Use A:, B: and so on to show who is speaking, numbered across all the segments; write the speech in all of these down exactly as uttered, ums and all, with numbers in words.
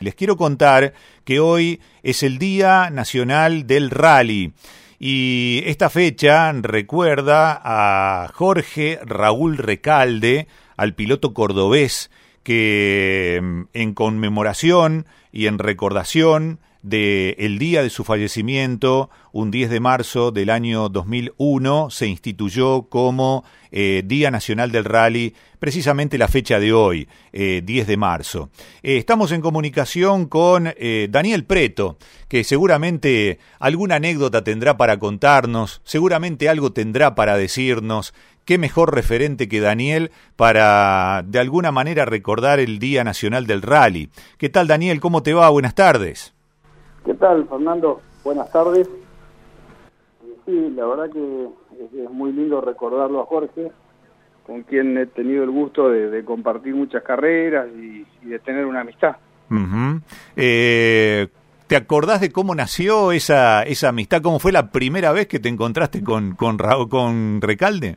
A: Les quiero contar que hoy es el Día Nacional del Rally y esta fecha recuerda a Jorge Raúl Recalde, al piloto cordobés que en conmemoración y en recordación del día de su fallecimiento, un diez de marzo del año dos mil uno, se instituyó como eh, Día Nacional del Rally, precisamente la fecha de hoy, eh, diez de marzo. Eh, estamos en comunicación con eh, Daniel Preto, que seguramente alguna anécdota tendrá para contarnos, seguramente algo tendrá para decirnos. Qué mejor referente que Daniel para, de alguna manera, recordar el Día Nacional del Rally. ¿Qué tal, Daniel? ¿Cómo te va? Buenas tardes.
B: ¿Qué tal, Fernando? Buenas tardes. Sí, la verdad que es muy lindo recordarlo a Jorge, con quien he tenido el gusto de, de compartir muchas carreras y, y de tener una amistad.
A: Uh-huh. eh, ¿Te acordás de cómo nació esa esa amistad? ¿Cómo fue la primera vez que te encontraste con, con, Raúl, con Recalde?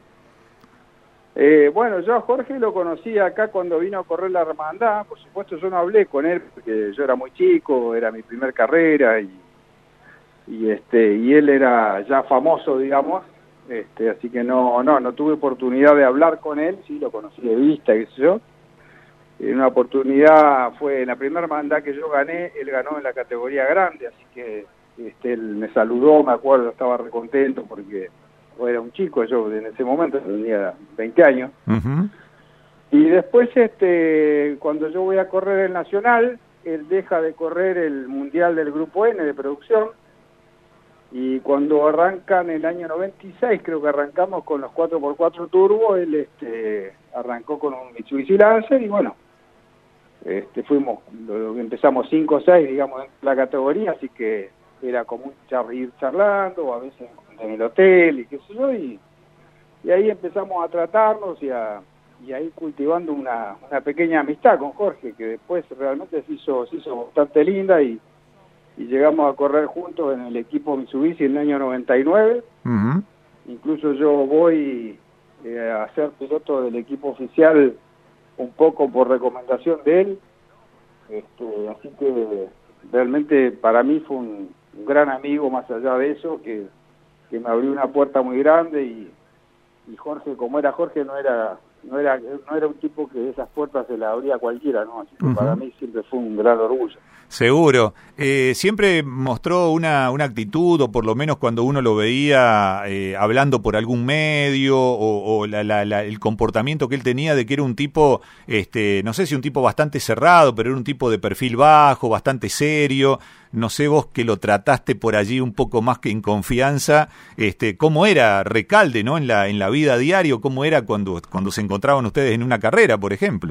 B: Eh, bueno, yo a Jorge lo conocí acá cuando vino a correr la hermandad. Por supuesto yo no hablé con él porque yo era muy chico, era mi primer carrera y, y este y él era ya famoso, digamos, este, así que no no no tuve oportunidad de hablar con él. Sí, lo conocí de vista, qué sé yo. En una oportunidad fue en la primera hermandad que yo gané, él ganó en la categoría grande, así que este, él me saludó, me acuerdo, estaba recontento porque era un chico, yo en ese momento tenía veinte años. Uh-huh. Y después, este, cuando yo voy a correr el Nacional, él deja de correr el Mundial del Grupo N de producción, y cuando arrancan el año noventa y seis, creo que arrancamos con los cuatro por cuatro turbo, él este, arrancó con un Mitsubishi Lancer, y bueno, este, fuimos, lo, empezamos cinco o seis, digamos, en la categoría, así que era común char ir charlando, o a veces en el hotel, y qué sé yo, y, y ahí empezamos a tratarnos y a, y a ir cultivando una, una pequeña amistad con Jorge, que después realmente se hizo, se hizo bastante linda, y, y llegamos a correr juntos en el equipo Mitsubishi en el año noventa y nueve. Uh-huh. Incluso yo voy eh, a ser piloto del equipo oficial un poco por recomendación de él, este, así que realmente para mí fue un, un gran amigo, más allá de eso, que que me abrió una puerta muy grande, y, y Jorge, como era Jorge, no era no era no era un tipo que esas puertas se las abría a cualquiera, ¿no? Así que uh-huh. Para mí siempre fue un gran orgullo.
A: Seguro. Eh, siempre mostró una, una actitud, o por lo menos cuando uno lo veía eh, hablando por algún medio, o, o la, la, la, el comportamiento que él tenía de que era un tipo, este, no sé si un tipo bastante cerrado, pero era un tipo de perfil bajo, bastante serio. No sé vos que lo trataste por allí un poco más que en confianza, este, cómo era Recalde, ¿no? En la en la vida diaria, cómo era cuando cuando se encontraban ustedes en una carrera, por ejemplo.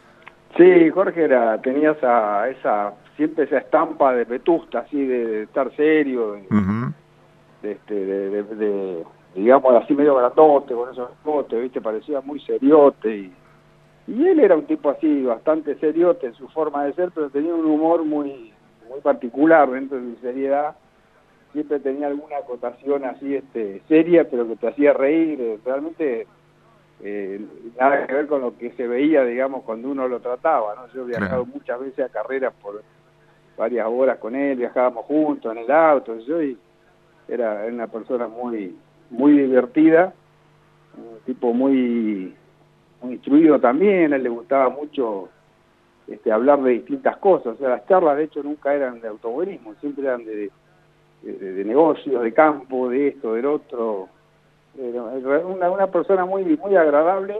B: Sí, Jorge era tenía esa esa siempre esa estampa de vetusta, así de, de estar serio, de, uh-huh. de, este, de, de, de digamos así medio grandote, con esos bigotes, viste, parecía muy seriote, y, y él era un tipo así bastante seriote en su forma de ser, pero tenía un humor muy muy particular dentro de su seriedad. Siempre tenía alguna acotación así este seria, pero que te hacía reír. Realmente eh, nada que ver con lo que se veía, digamos, cuando uno lo trataba, ¿no? Yo he viajado claro. muchas veces a carreras por varias horas con él, viajábamos juntos en el auto, yo, y era una persona muy muy divertida, un tipo muy, muy instruido también. A él le gustaba mucho Este, hablar de distintas cosas. O sea, las charlas de hecho nunca eran de automovilismo, siempre eran de, de, de negocios, de campo, de esto, del otro. Era una, una persona muy muy agradable,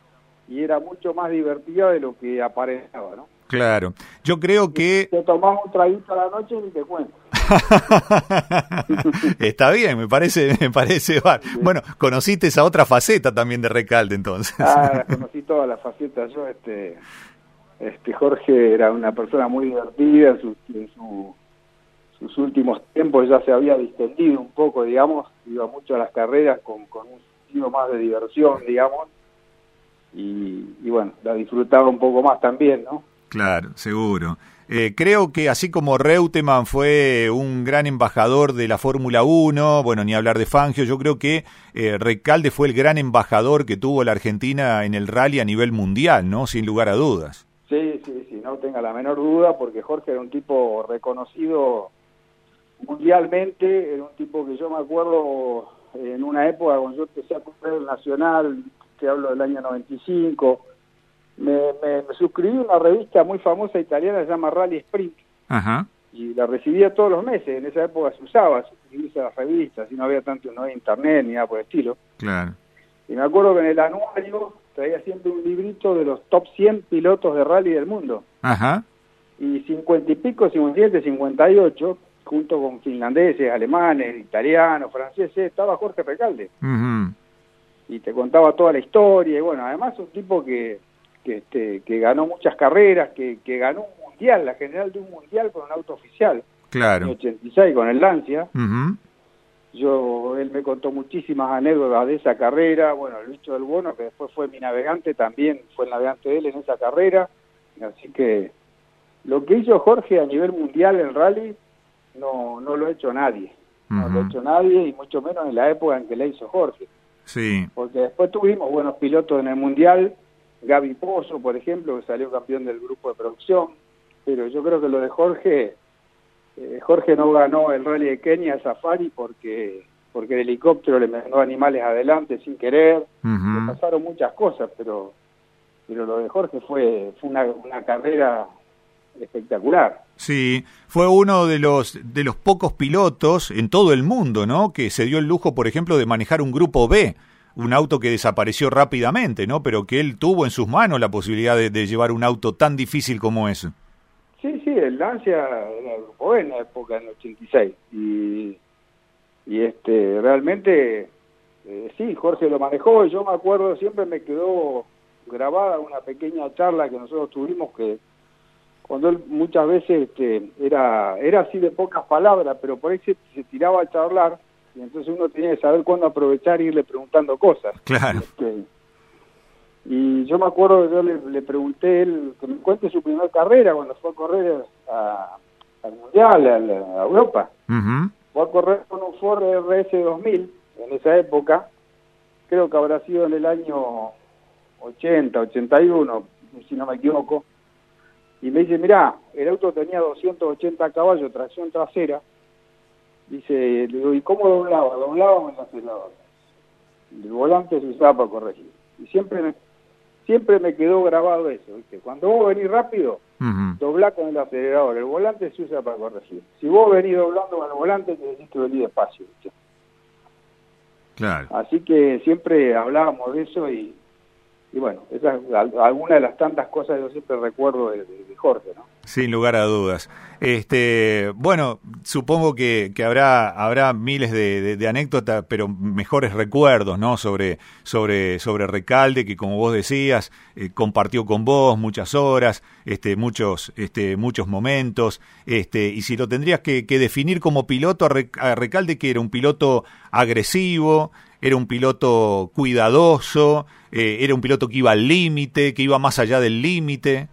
B: y era mucho más divertida de lo que aparentaba, ¿no?
A: Claro, yo creo que...
B: Te tomás un traguito a la noche y te cuento.
A: Está bien, me parece, me parece. Sí. Bueno, conociste esa otra faceta también de Recalde, entonces.
B: Ah, conocí todas las facetas. Yo, este... Este Jorge era una persona muy divertida, en, su, en su, sus últimos tiempos ya se había distendido un poco, digamos, iba mucho a las carreras con, con un sentido más de diversión, digamos, y, y bueno, la disfrutaba un poco más también, ¿no?
A: Claro, seguro. Eh, creo que así como Reutemann fue un gran embajador de la Fórmula uno, bueno, ni hablar de Fangio, yo creo que eh, Recalde fue el gran embajador que tuvo la Argentina en el rally a nivel mundial, ¿no? Sin lugar a dudas.
B: Sí, sí, sí, no, tenga la menor duda, porque Jorge era un tipo reconocido mundialmente, era un tipo que yo me acuerdo en una época cuando yo empecé a correr el Nacional, te hablo del año noventa y cinco, me, me, me suscribí a una revista muy famosa italiana que se llama Rally Sprint.
A: Ajá.
B: Y la recibía todos los meses. En esa época se usaba suscribirse a las revistas, y no había tanto, no había internet ni nada por el estilo.
A: Claro.
B: Y me acuerdo que en el anuario traía siempre un librito de los top cien pilotos de rally del mundo.
A: Ajá.
B: Y cincuenta y pico, cincuenta y siete, cincuenta y ocho, junto con finlandeses, alemanes, italianos, franceses, estaba Jorge Recalde.
A: Uh-huh.
B: Y te contaba toda la historia. Y bueno, además un tipo que, que, este, que ganó muchas carreras, que, que ganó un mundial, la general de un mundial con un auto oficial.
A: Claro.
B: En ochenta y seis con el Lancia.
A: Uh-huh.
B: Yo, él me contó muchísimas anécdotas de esa carrera. Bueno, el bicho del Bono, que después fue mi navegante, también fue el navegante de él en esa carrera. Así que lo que hizo Jorge a nivel mundial en rally no, no lo ha hecho nadie. Uh-huh. No lo ha hecho nadie, y mucho menos en la época en que la hizo Jorge.
A: Sí.
B: Porque después tuvimos buenos pilotos en el mundial, Gaby Pozo, por ejemplo, que salió campeón del grupo de producción. Pero yo creo que lo de Jorge... Eh, Jorge no ganó el Rally de Kenia Safari porque porque el helicóptero le mandó animales adelante sin querer. Uh-huh. Le pasaron muchas cosas, pero pero lo de Jorge fue fue una, una carrera espectacular.
A: Sí, fue uno de los de los pocos pilotos en todo el mundo, ¿no?, que se dio el lujo, por ejemplo, de manejar un grupo B, un auto que desapareció rápidamente, ¿no?, pero que él tuvo en sus manos la posibilidad de, de llevar un auto tan difícil como ese.
B: Sí, sí, el Lancia era el grupo B en la época, en el ochenta y seis, y, y este, realmente, eh, sí, Jorge lo manejó, y yo me acuerdo, siempre me quedó grabada una pequeña charla que nosotros tuvimos, que cuando él muchas veces este, era era así de pocas palabras, pero por ahí se, se tiraba a charlar, y entonces uno tenía que saber cuándo aprovechar e irle preguntando cosas.
A: Claro.
B: Este, Y yo me acuerdo que yo le, le pregunté a él que me cuente su primera carrera cuando fue a correr a, al Mundial, a, a Europa. Uh-huh. Fue a correr con un Ford R S dos mil en esa época, creo que habrá sido en el año ochenta, ochenta y uno, si no me equivoco. Y me dice, mirá, el auto tenía doscientos ochenta caballos, tracción trasera. Dice, le digo, ¿y cómo doblaba? Doblaba en el acelerador. El volante se usaba para corregir. Y siempre me... Siempre me quedó grabado eso, ¿viste? Cuando vos venís rápido, uh-huh, doblá con el acelerador, el volante se usa para corregir. Si vos venís doblando con el volante, te decís que venís despacio, ¿viste?
A: Claro.
B: Así que siempre hablábamos de eso y, y bueno, esa es alguna de las tantas cosas que yo siempre recuerdo de, de, de Jorge, ¿no?
A: Sin lugar a dudas. Este, bueno, supongo que, que habrá habrá miles de, de, de anécdotas, pero mejores recuerdos, ¿no? Sobre sobre sobre Recalde, que como vos decías, eh, compartió con vos muchas horas, este, muchos este, muchos momentos, este, y si lo tendrías que, que definir como piloto a, Re, a Recalde, que era un piloto agresivo, era un piloto cuidadoso, eh, era un piloto que iba al límite, que iba más allá del límite.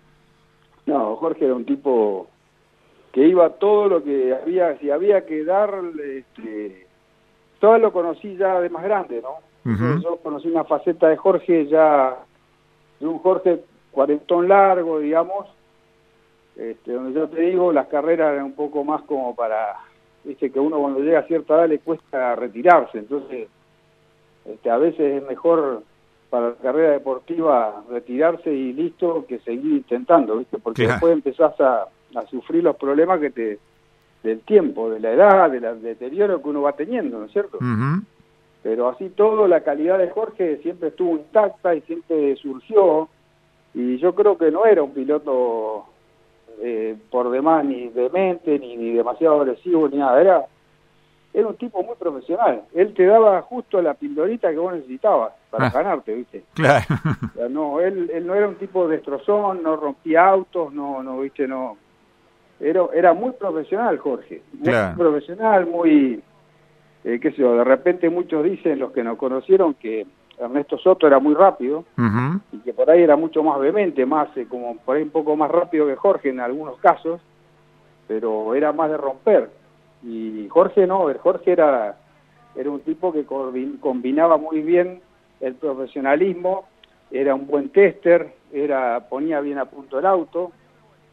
B: No, Jorge era un tipo que iba todo lo que había, si había que dar, este, todo lo conocí ya de más grande, ¿no? Uh-huh. Yo conocí una faceta de Jorge ya, de un Jorge cuarentón largo, digamos, este, donde yo te digo, las carreras eran un poco más como para, viste, que uno cuando llega a cierta edad le cuesta retirarse, entonces este, a veces es mejor para la carrera deportiva retirarse y listo que seguir intentando, ¿viste? Porque claro, después empezás a, a sufrir los problemas que te del tiempo, de la edad, del deterioro que uno va teniendo, ¿no es cierto? Uh-huh. Pero así todo, la calidad de Jorge siempre estuvo intacta y siempre surgió, y yo creo que no era un piloto eh, por demás ni demente, ni, ni demasiado agresivo, ni nada, era Era un tipo muy profesional. Él te daba justo la pildorita que vos necesitabas para ah, ganarte, ¿viste?
A: Claro.
B: O sea, no, él, él no era un tipo destrozón, no rompía autos, no, no, ¿viste? No. Era, era muy profesional, Jorge. Muy claro, profesional, muy, eh, qué sé yo, de repente muchos dicen, los que nos conocieron, que Ernesto Soto era muy rápido, uh-huh, y que por ahí era mucho más vehemente, más, eh, como por ahí un poco más rápido que Jorge en algunos casos, pero era más de romper. Y Jorge no, Jorge era, era un tipo que combinaba muy bien el profesionalismo, era un buen tester, era ponía bien a punto el auto,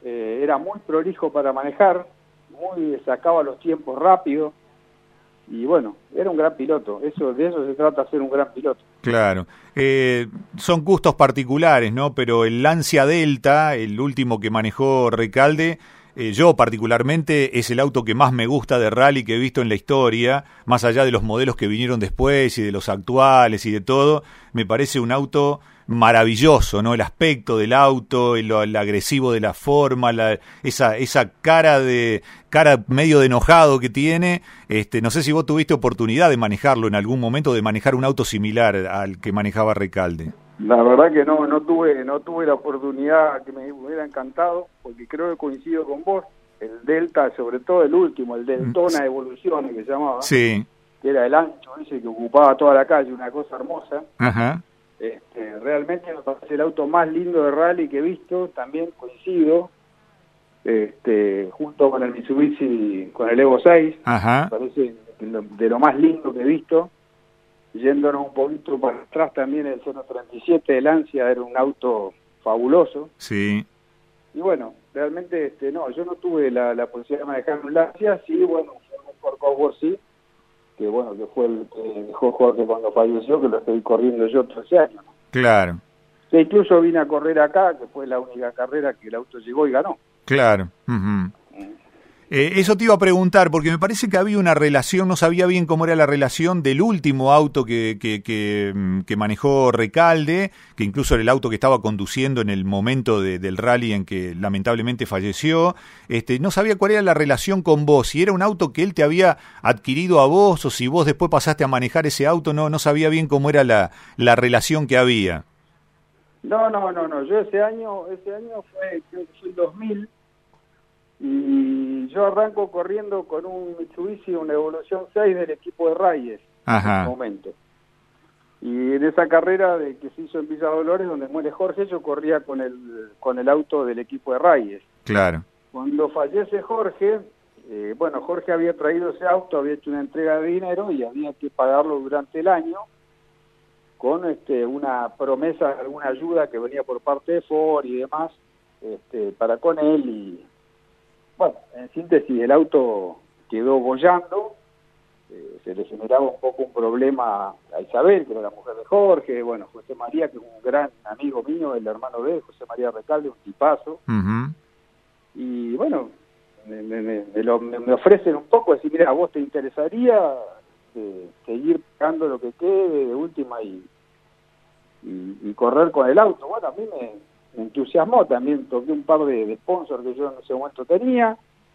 B: eh, era muy prolijo para manejar, muy sacaba los tiempos rápido, y bueno, era un gran piloto. Eso, de eso se trata, ser un gran piloto.
A: Claro. Eh, son gustos particulares, ¿no? Pero el Lancia Delta, el último que manejó Recalde, eh, yo particularmente es el auto que más me gusta de rally que he visto en la historia, más allá de los modelos que vinieron después y de los actuales y de todo. Me parece un auto maravilloso, ¿no? El aspecto del auto, el, el agresivo de la forma, la, esa esa cara de cara medio de enojado que tiene. Este, no sé si vos tuviste oportunidad de manejarlo en algún momento, de manejar un auto similar al que manejaba Recalde.
B: La verdad que no, no tuve, no tuve la oportunidad, que me hubiera encantado, porque creo que coincido con vos. El Delta, sobre todo el último, el Deltona Evoluciones que se llamaba,
A: sí,
B: que era el ancho ese que ocupaba toda la calle, una cosa hermosa.
A: Ajá.
B: Este, realmente me parece el auto más lindo de rally que he visto, también coincido, este, junto con el Mitsubishi, con el Evo seis.
A: Ajá.
B: Me parece de lo más lindo que he visto. Yéndonos un poquito para atrás, también el cero treinta y siete de Lancia era un auto fabuloso.
A: Sí.
B: Y bueno, realmente este, no, yo no tuve la, la posibilidad de manejar un Lancia, sí, bueno, un Ford Cosworth sí, que bueno, que fue el que dejó Jorge cuando falleció, que lo estoy corriendo yo trece años.
A: Claro.
B: Sí, incluso vine a correr acá, que fue la única carrera que el auto llegó y ganó.
A: Claro. Uh-huh. Eh, eso te iba a preguntar, porque me parece que había una relación, no sabía bien cómo era la relación del último auto que, que, que, que manejó Recalde, que incluso era el auto que estaba conduciendo en el momento de, del rally en que lamentablemente falleció. Este, no sabía cuál era la relación con vos, si era un auto que él te había adquirido a vos o si vos después pasaste a manejar ese auto, no, no sabía bien cómo era la, la relación que había.
B: No, no, no, no, yo ese año, ese año fue, creo que fue el dos mil, y yo arranco corriendo con un Mitsubishi, una Evolución seis del equipo de Reyes.
A: Ajá.
B: En ese momento. Y en esa carrera de que se hizo en Villa Dolores, donde muere Jorge, yo corría con el con el auto del equipo de Reyes.
A: Claro.
B: Cuando fallece Jorge, eh, bueno, Jorge había traído ese auto, había hecho una entrega de dinero y había que pagarlo durante el año con este una promesa de alguna ayuda que venía por parte de Ford y demás, este, para con él. Y bueno, en síntesis, el auto quedó bollando, eh, se le generaba un poco un problema a Isabel, que era la mujer de Jorge, bueno, José María, que es un gran amigo mío, el hermano de él, José María Recalde, un tipazo.
A: Uh-huh.
B: Y bueno, me, me, me, lo, me, me ofrecen un poco, decir, mira, ¿a vos te interesaría eh, seguir pagando lo que quede de última y, y, y correr con el auto? Bueno, a mí me... me entusiasmó, también toqué un par de, de sponsors que yo en ese momento tenía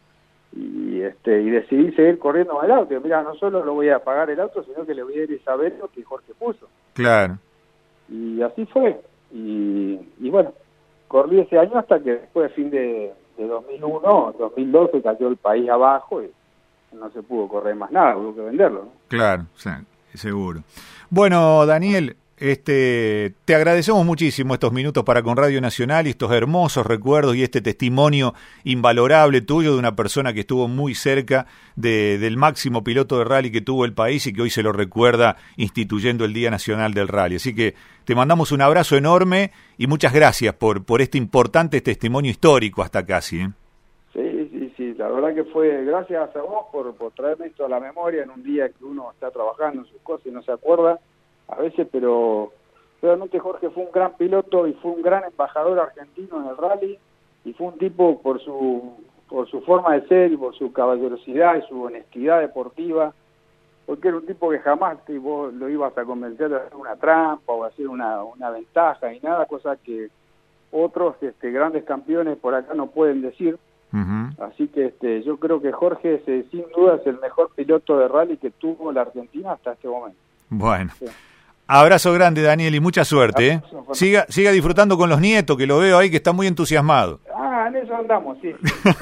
B: y este y decidí seguir corriendo con el auto. Y mira, no solo lo voy a pagar el auto, sino que le voy a ir a saber lo que Jorge puso.
A: Claro.
B: Y así fue. Y, y bueno, corrí ese año hasta que después, fin de, de dos mil uno, dos mil doce, cayó el país abajo y no se pudo correr más nada, hubo que venderlo, ¿no?
A: Claro, sí, seguro. Bueno, Daniel, Este, te agradecemos muchísimo estos minutos para con Radio Nacional y estos hermosos recuerdos y este testimonio invalorable tuyo de una persona que estuvo muy cerca de, del máximo piloto de rally que tuvo el país y que hoy se lo recuerda instituyendo el Día Nacional del Rally. Así que te mandamos un abrazo enorme y muchas gracias por, por este importante testimonio histórico hasta casi, ¿eh?
B: Sí, sí, sí, la verdad que fue gracias a vos por, por traerme esto a la memoria en un día que uno está trabajando en sus cosas y no se acuerda a veces, pero realmente Jorge fue un gran piloto y fue un gran embajador argentino en el rally y fue un tipo por su por su forma de ser y por su caballerosidad y su honestidad deportiva, porque era un tipo que jamás te, vos lo ibas a convencer de hacer una trampa o hacer una, una ventaja y nada, cosa que otros este, grandes campeones por acá no pueden decir. Uh-huh. Así que este, yo creo que Jorge es, sin duda es el mejor piloto de rally que tuvo la Argentina hasta este momento.
A: Bueno.
B: Sí.
A: Abrazo grande, Daniel, y mucha suerte, ¿eh? Siga, siga disfrutando con los nietos, que lo veo ahí, que está muy entusiasmado.
B: Ah, en eso andamos, sí.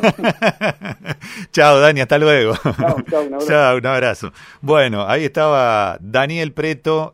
A: Chao, Dani, hasta luego.
B: Chao, chao, un abrazo.
A: Chao, un abrazo. Bueno, ahí estaba Daniel Preto.